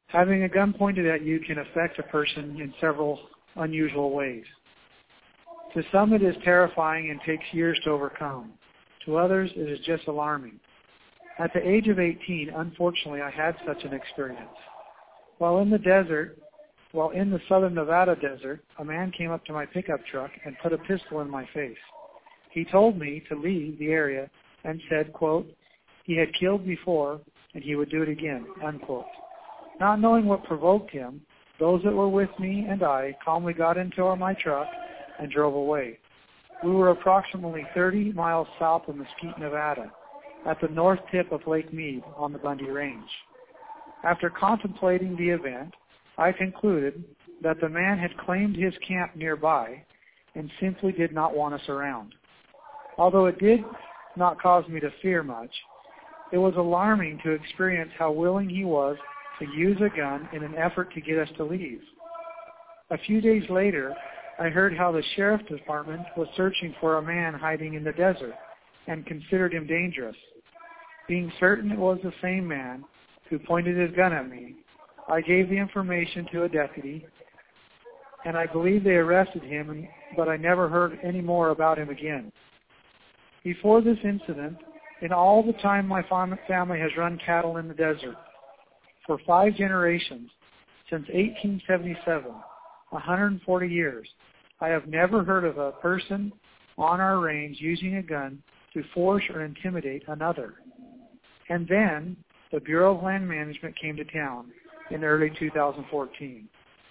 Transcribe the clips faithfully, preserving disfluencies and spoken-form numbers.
Having a gun pointed at you can affect a person in several unusual ways. To some it is terrifying and takes years to overcome. To others it is just alarming. At the age of eighteen, unfortunately, I had such an experience. While in the desert, while in the southern Nevada desert, a man came up to my pickup truck and put a pistol in my face. He told me to leave the area and said, quote, he had killed before and he would do it again, unquote. Not knowing what provoked him, those that were with me and I calmly got into my truck and drove away. We were approximately thirty miles south of Mesquite, Nevada, at the north tip of Lake Mead on the Bundy Range. After contemplating the event, I concluded that the man had claimed his camp nearby and simply did not want us around. Although it did not cause me to fear much, it was alarming to experience how willing he was to use a gun in an effort to get us to leave. A few days later, I heard how the sheriff's department was searching for a man hiding in the desert and considered him dangerous. Being certain it was the same man who pointed his gun at me, I gave the information to a deputy, and I believe they arrested him, but I never heard any more about him again. Before this incident, in all the time my family has run cattle in the desert, for five generations, since eighteen seventy-seven, one hundred forty years, I have never heard of a person on our range using a gun to force or intimidate another. And then the Bureau of Land Management came to town in early two thousand fourteen.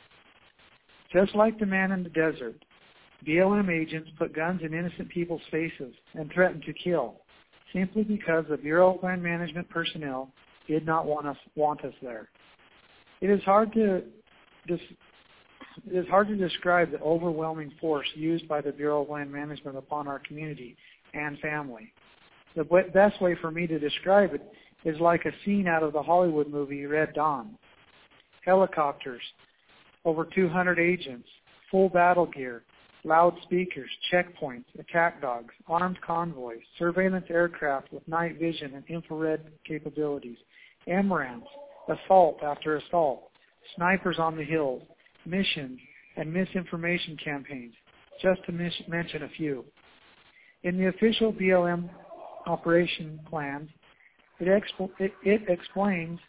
Just like the man in the desert, B L M agents put guns in innocent people's faces and threatened to kill, simply because the Bureau of Land Management personnel did not want us want us there. It is hard to dis, it is hard to describe the overwhelming force used by the Bureau of Land Management upon our community and family. The best way for me to describe it is like a scene out of the Hollywood movie Red Dawn. Helicopters, over two hundred agents, full battle gear, loudspeakers, checkpoints, attack dogs, armed convoys, surveillance aircraft with night vision and infrared capabilities, M RAMs, assault after assault, snipers on the hills, missions, and misinformation campaigns, just to mis- mention a few. In the official B L M operation plans, it, expo- it, it explains,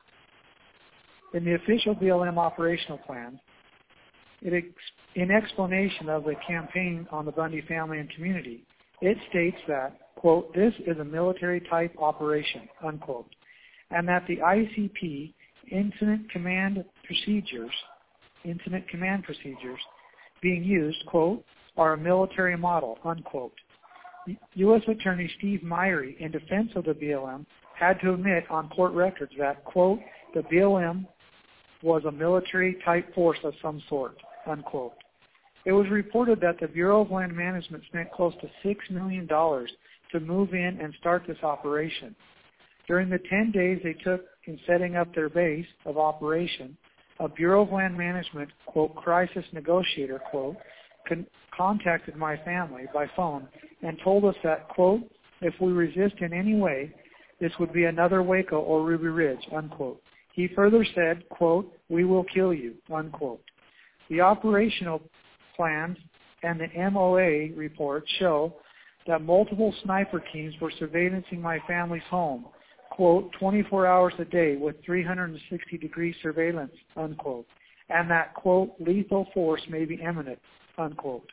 in the official B L M operational plan, it ex- in explanation of the campaign on the Bundy family and community, it states that, quote, this is a military-type operation, unquote, and that the I C P incident command procedures, incident command procedures being used, quote, are a military model, unquote. U S Attorney Steve Myrie, in defense of the B L M, had to admit on court records that, quote, the B L M was a military-type force of some sort, unquote. It was reported that the Bureau of Land Management spent close to six million dollars to move in and start this operation. During the ten days they took in setting up their base of operation, a Bureau of Land Management, quote, crisis negotiator, quote, con- contacted my family by phone and told us that, quote, if we resist in any way, this would be another Waco or Ruby Ridge, unquote. He further said, quote, we will kill you, unquote. The operational plans and the M O A report show that multiple sniper teams were surveillancing my family's home, quote, twenty-four hours a day with three hundred sixty degree surveillance, unquote, and that, quote, lethal force may be imminent, unquote.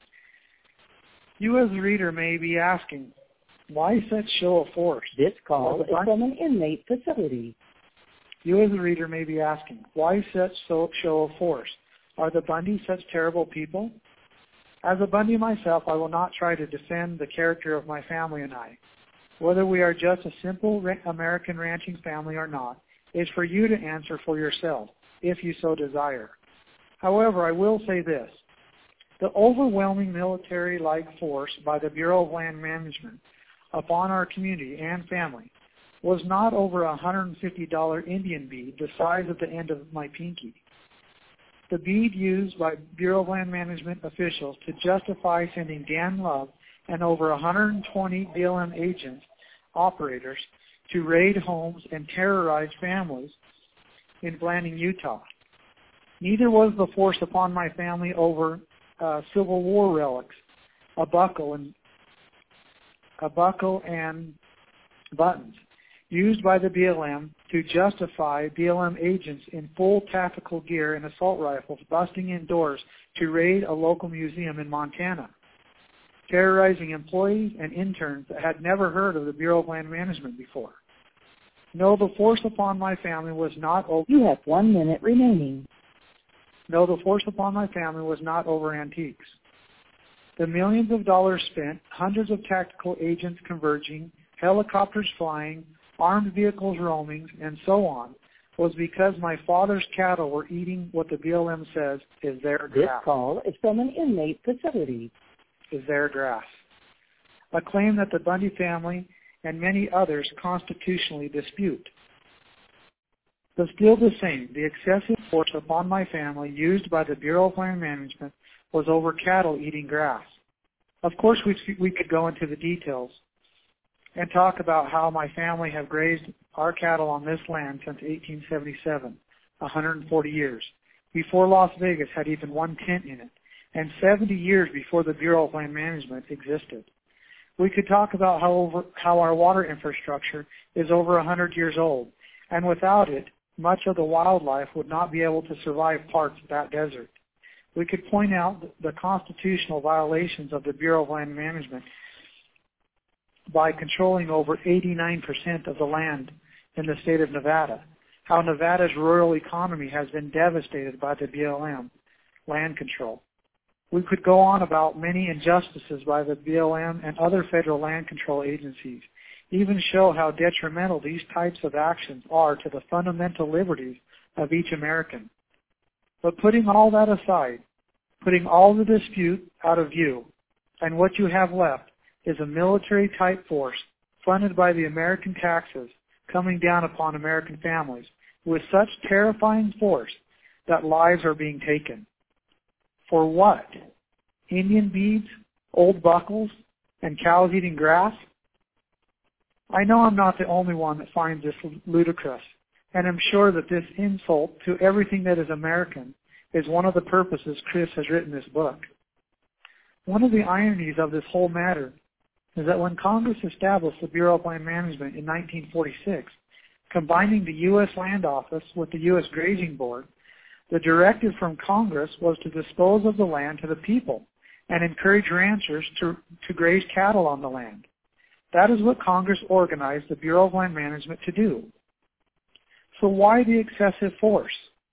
You as a reader may be asking, why such show of force? This call is from an inmate facility. You as a reader may be asking, why such show of force? Are the Bundys such terrible people? As a Bundy myself, I will not try to defend the character of my family and I. Whether we are just a simple American ranching family or not is for you to answer for yourself, if you so desire. However, I will say this. The overwhelming military-like force by the Bureau of Land Management upon our community and family was not over a one hundred fifty dollars Indian bead the size of the end of my pinky. The bead used by Bureau of Land Management officials to justify sending Dan Love and over one hundred twenty B L M agents, operators, to raid homes and terrorize families in Blanding, Utah. Neither was the force upon my family over uh, Civil War relics, a buckle and a buckle and buttons, used by the B L M to justify B L M agents in full tactical gear and assault rifles busting in doors to raid a local museum in Montana, terrorizing employees and interns that had never heard of the Bureau of Land Management before. No, the force upon my family was not over... You have one minute remaining. No, the force upon my family was not over antiques. The millions of dollars spent, hundreds of tactical agents converging, helicopters flying, armed vehicles roaming, and so on, was because my father's cattle were eating what the B L M says is their grass. This call is from an inmate facility. Is their grass. A claim that the Bundy family and many others constitutionally dispute. But still the same, the excessive force upon my family used by the Bureau of Land Management was over cattle eating grass. Of course, we, we could go into the details and talk about how my family have grazed our cattle on this land since eighteen seventy-seven, one hundred forty years, before Las Vegas had even one tent in it, and seventy years before the Bureau of Land Management existed. We could talk about how, over, how our water infrastructure is over one hundred years old, and without it, much of the wildlife would not be able to survive parts of that desert. We could point out the constitutional violations of the Bureau of Land Management by controlling over eighty-nine percent of the land in the state of Nevada, how Nevada's rural economy has been devastated by the B L M land control. We could go on about many injustices by the B L M and other federal land control agencies, even show how detrimental these types of actions are to the fundamental liberties of each American. But putting all that aside, putting all the dispute out of view, and what you have left is a military-type force funded by the American taxes coming down upon American families with such terrifying force that lives are being taken. For what? Indian beads, old buckles, and cows eating grass? I know I'm not the only one that finds this ludicrous, and I'm sure that this insult to everything that is American is one of the purposes Chris has written this book. One of the ironies of this whole matter is that when Congress established the Bureau of Land Management in nineteen forty-six, combining the U S Land Office with the U S Grazing Board, the directive from Congress was to dispose of the land to the people and encourage ranchers to, to graze cattle on the land. That is what Congress organized the Bureau of Land Management to do. So why the excessive force?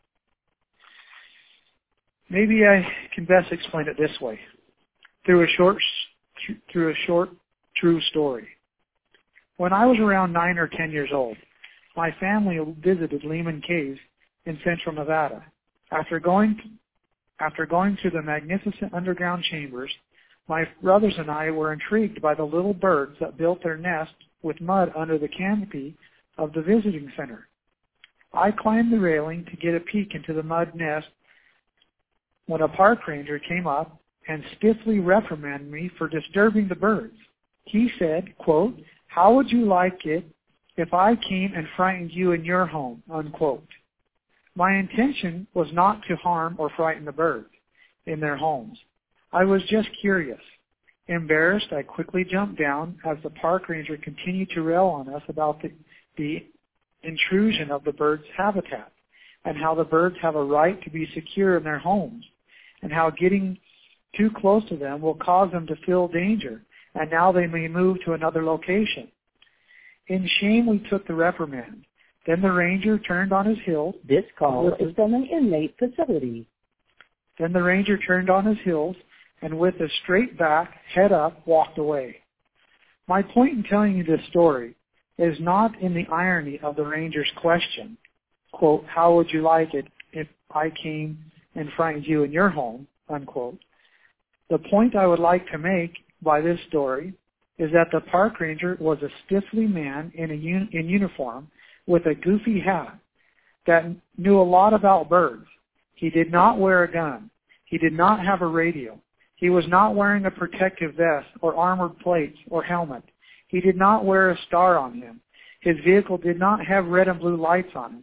Maybe I can best explain it this way, through a short, through a short, true story. When I was around nine or ten years old, my family visited Lehman Caves in central Nevada. After going, after going through the magnificent underground chambers, my brothers and I were intrigued by the little birds that built their nest with mud under the canopy of the visiting center. I climbed the railing to get a peek into the mud nest when a park ranger came up and stiffly reprimanded me for disturbing the birds. He said, quote, "How would you like it if I came and frightened you in your home?" Unquote. My intention was not to harm or frighten the birds in their homes. I was just curious. Embarrassed, I quickly jumped down as the park ranger continued to rail on us about the, the intrusion of the birds' habitat and how the birds have a right to be secure in their homes and how getting too close to them will cause them to feel danger, and now they may move to another location. In shame, we took the reprimand. Then the ranger turned on his heels. This call is from an inmate facility. Then the ranger turned on his heels and with a straight back, head up, walked away. My point in telling you this story is not in the irony of the ranger's question, quote, "How would you like it if I came and frightened you in your home?" Unquote. The point I would like to make by this story is that the park ranger was a stiffly man in a un- in uniform with a goofy hat that knew a lot about birds. He did not wear a gun. He did not have a radio. He was not wearing a protective vest or armored plates or helmet. He did not wear a star on him. His vehicle did not have red and blue lights on it.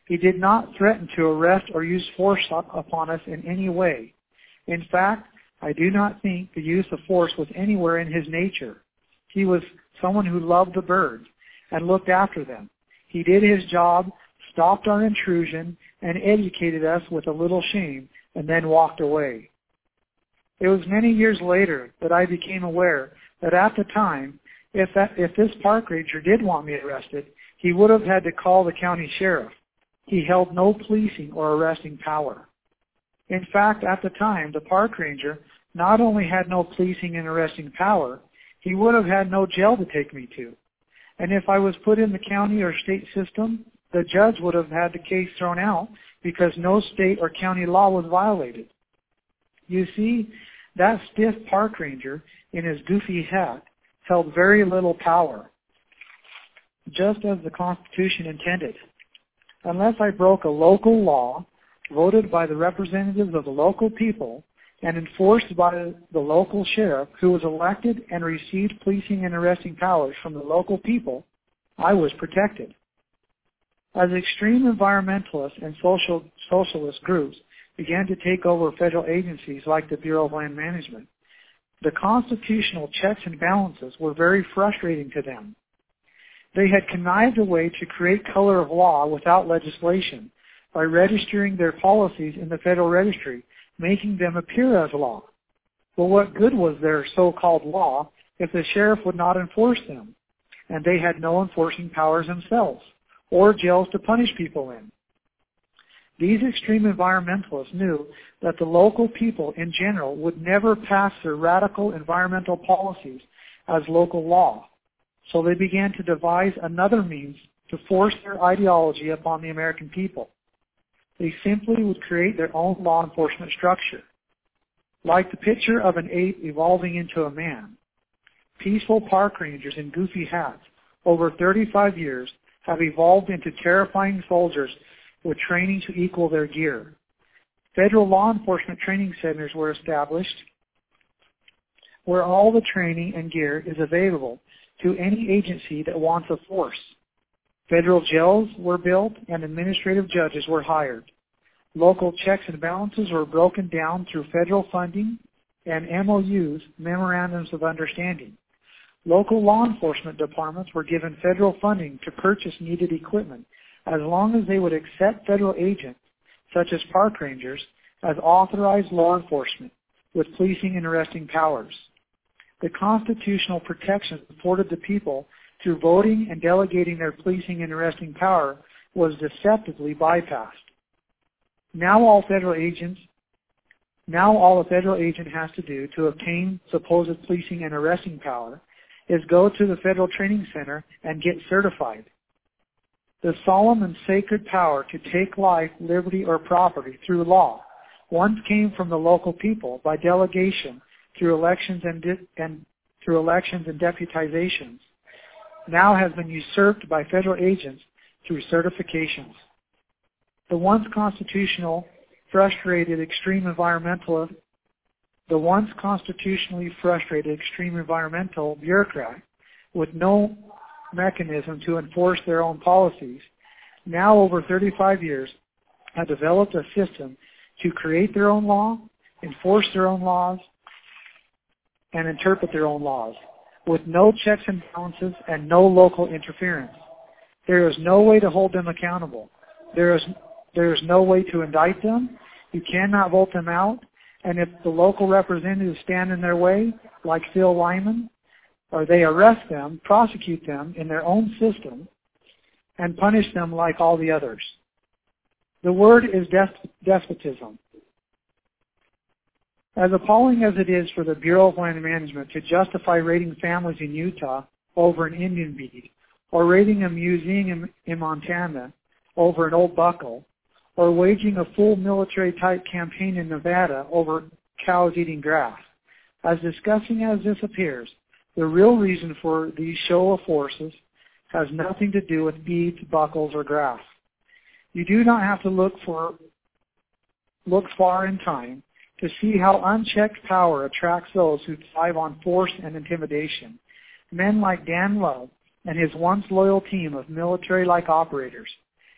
He did not threaten to arrest or use force upon us in any way. In fact, I do not think the use of force was anywhere in his nature. He was someone who loved the birds and looked after them. He did his job, stopped our intrusion, and educated us with a little shame, and then walked away. It was many years later that I became aware that at the time, if, that, if this park ranger did want me arrested, he would have had to call the county sheriff. He held no policing or arresting power. In fact, at the time, the park ranger not only had no policing and arresting power, he would have had no jail to take me to. And if I was put in the county or state system, the judge would have had the case thrown out because no state or county law was violated. You see, that stiff park ranger in his goofy hat held very little power, just as the Constitution intended. Unless I broke a local law voted by the representatives of the local people and enforced by the local sheriff who was elected and received policing and arresting powers from the local people, I was protected. As extreme environmentalists and social socialist groups began to take over federal agencies like the Bureau of Land Management, the constitutional checks and balances were very frustrating to them. They had connived a way to create color of law without legislation by registering their policies in the Federal Registry, making them appear as law. Well, what good was their so-called law if the sheriff would not enforce them, and they had no enforcing powers themselves, or jails to punish people in? These extreme environmentalists knew that the local people in general would never pass their radical environmental policies as local law. So they began to devise another means to force their ideology upon the American people. They simply would create their own law enforcement structure. Like the picture of an ape evolving into a man, peaceful park rangers in goofy hats over thirty-five years have evolved into terrifying soldiers with training to equal their gear. Federal law enforcement training centers were established where all the training and gear is available to any agency that wants a force. Federal jails were built and administrative judges were hired. Local checks and balances were broken down through federal funding and M O Us, memorandums of understanding. Local law enforcement departments were given federal funding to purchase needed equipment as long as they would accept federal agents, such as park rangers, as authorized law enforcement with policing and arresting powers. The constitutional protections afforded the people through voting and delegating their policing and arresting power was deceptively bypassed. Now all federal agents, now all a federal agent has to do to obtain supposed policing and arresting power is go to the federal training center and get certified. The solemn and sacred power to take life, liberty, or property through law once came from the local people by delegation through elections and, de- and through elections and deputizations, now has been usurped by federal agents through certifications. The once constitutional, frustrated, extreme environmental, the once constitutionally frustrated, extreme environmental bureaucrat with no mechanism to enforce their own policies, now over thirty-five years, have developed a system to create their own law, enforce their own laws, and interpret their own laws, with no checks and balances and no local interference. There is no way to hold them accountable. There is, there is no way to indict them. You cannot vote them out. And if the local representatives stand in their way, like Phil Lyman, or they arrest them, prosecute them in their own system, and punish them like all the others. The word is despotism. As appalling as it is for the Bureau of Land Management to justify raiding families in Utah over an Indian bead, or raiding a museum in Montana over an old buckle, or waging a full military-type campaign in Nevada over cows eating grass, as disgusting as this appears, the real reason for these show of forces has nothing to do with beads, buckles, or grass. You do not have to look for look far in time to see how unchecked power attracts those who thrive on force and intimidation. Men like Dan Love and his once loyal team of military-like operators.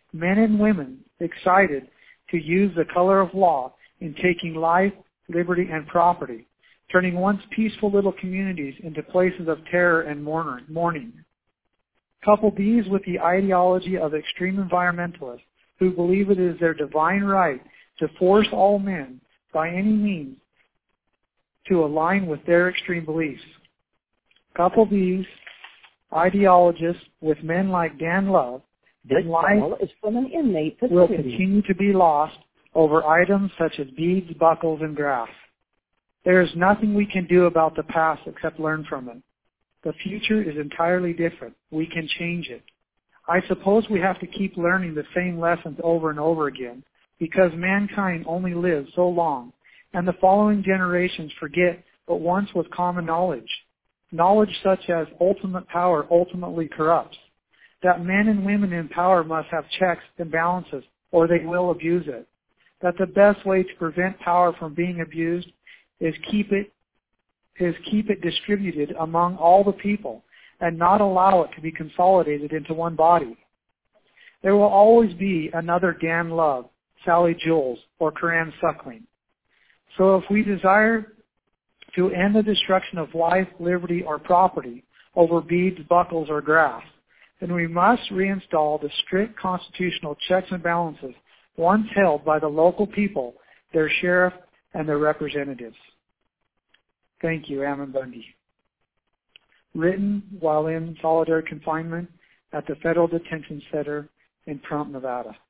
men and women excited to use the color of law in taking life, liberty, and property, turning once peaceful little communities into places of terror and mourning. Couple these with the ideology of extreme environmentalists who believe it is their divine right to force all men by any means to align with their extreme beliefs. Couple these ideologists with men like Dan Love, This life call is from an inmate will facility. continue to be lost over items such as beads, buckles, and grass. There is nothing we can do about the past except learn from it. The future is entirely different. We can change it. I suppose we have to keep learning the same lessons over and over again because mankind only lives so long, and the following generations forget what once was common knowledge. Knowledge such as ultimate power ultimately corrupts, that men and women in power must have checks and balances or they will abuse it, that the best way to prevent power from being abused is keep it is keep it distributed among all the people and not allow it to be consolidated into one body. There will always be another Dan Love, Sally Jules, or Corinne Suckling. So if we desire to end the destruction of life, liberty, or property over beads, buckles, or grass, then we must reinstall the strict constitutional checks and balances once held by the local people, their sheriff, and their representatives. Thank you, Ammon Bundy. Written while in solitary confinement at the Federal Detention Center in Pahrump, Nevada.